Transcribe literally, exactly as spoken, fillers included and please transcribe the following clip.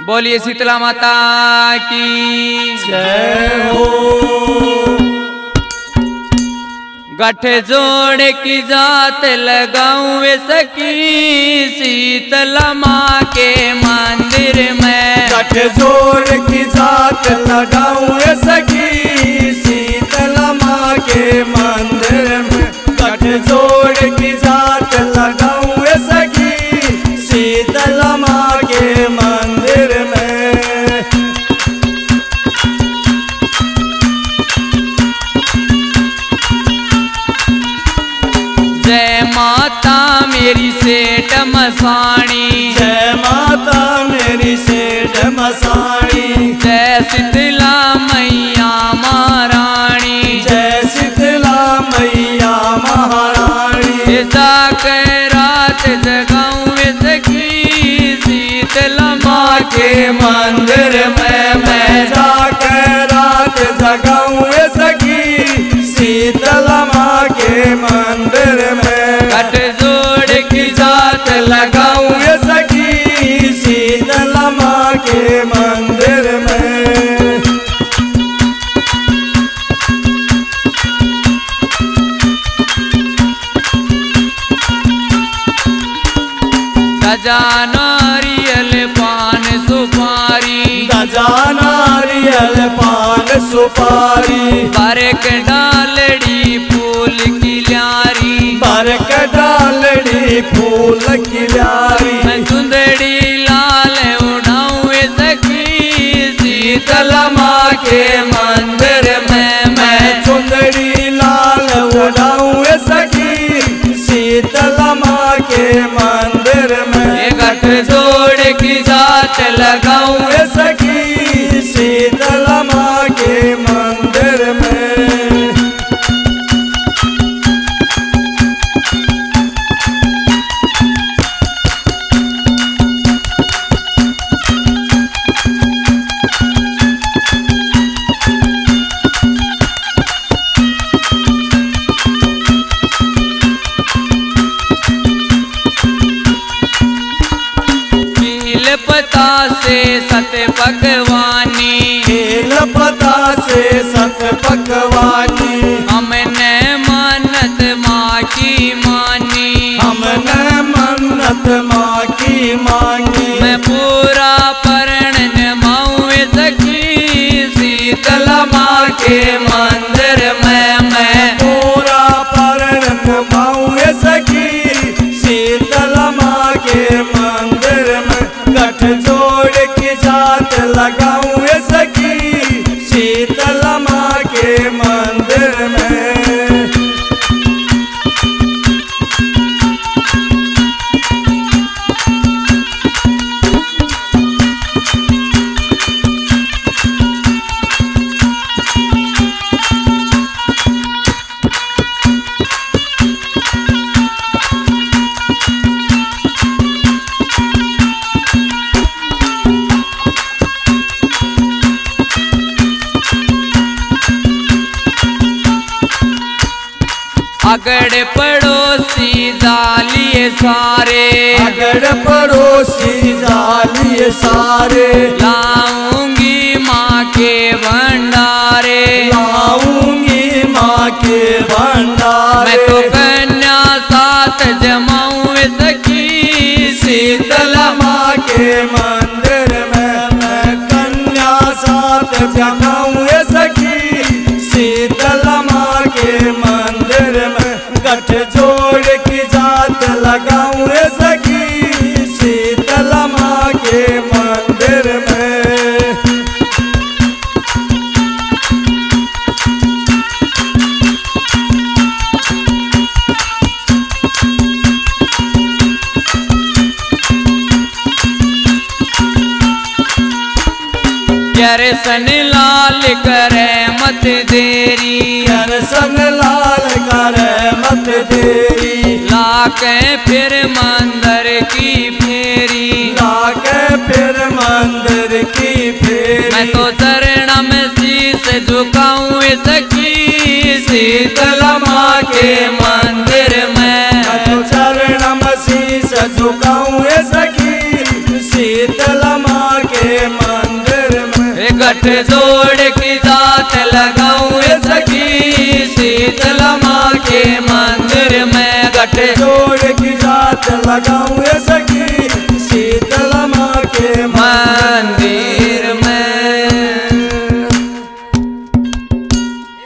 बोलिए शीतला माता की जय हो। गठ जोड़ की जात लगाऊं सकी शीतला माँ के मंदिर में। गठ जोड़ की जात लगाऊं सकी शीतला माँ के मंदिर में। गठ जोड़ की जात लगाऊं सकी शीतला माँ के मंदिर में। जय माता मेरी सेठ मसाणी, जय माता मेरी सेठ मसाणी। जय शीतला मैया महारानी, जय शीतला मैया महारानी। जाकर रात जगाऊं सखी शीतला माँ के मंदिर में मैं जाकर रात जगाऊं सखी शीतला माँ के मंदिर में। गठ जोड़ की जात लगाऊं सखी शीतला माँ के मंदिर में। गजा नारियल पान सुपारी, गजा नारियल पान सुपारी। बरक डालड़ी फूल की ल्यारी, बरक डालड़ी फूल की ल्यारी। मैं चुंदड़ी लाल उड़ाऊं सखी शीतला माँ के मंदिर में। मैं चुंदड़ी लाल उड़ाऊं सखी शीतला माँ के मंदिर में। गठ जोड़ की जात लगाऊं सखी शीतला माँ के मंदिर में। पता से सत पकवानी, खेल पता से सत पकवानी। हमने मन्नत माँ की मानी, हमने मन्नत माँ की मांगी। मैं पूरा परण निभाऊं सखी शीतला माँ के मंदिर में। मैं पूरा परण निभाऊं सखी शीतला माँ के मंदिर में। गठ जोड़ की जात लगाऊं सखी शीतला माँ के मंदिर में। अगड़ पड़ोसी जालिए सारे, अगड़ पड़ोसी जालिए सारे। लाऊंगी माँ के भंडारे, लाऊंगी माँ के भंडारे। मैं तो कन्या साथ जमाऊं सखी शीतला माँ के मंदिर में। मैं कन्या साथ जमाऊं सखी शीतला माँ के मंदिर में। गठ जोड़ की जात लगाऊं सखी शीतला माँ के मंदिर में। दर्शन लाल करे मत देरी, दर्शन लाल करे मत देरी। लाके फिर मंदिर की फेरी, लाके फिर मंदिर की फेरी। मैं तो चरण में शीश झुकाऊं सखी शीतला माँ के मंदिर में। मैं तो चरण में शीश झुकाऊं सखी शीतला माँ के गठ जोड़ की जात लगाऊं सखी शीतला माँ के मंदिर में गठ जोड़ की जात लगाऊं सखी